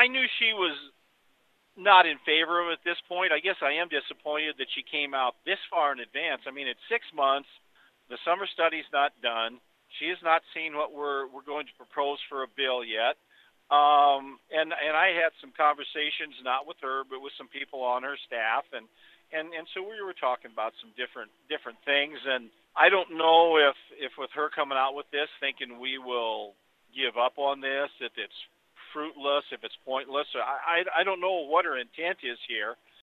I knew she was not in favor of it at this point. I guess I am disappointed that she came out this far in advance. I mean, it's 6 months. The summer study's not done. She has not seen what we're going to propose for a bill yet. And I had some conversations, not with her, but with some people on her staff, and so we were talking about some different things. And I don't know if with her coming out with this, thinking we will give up on this, if it's fruitless, if it's pointless. I don't know what her intent is here.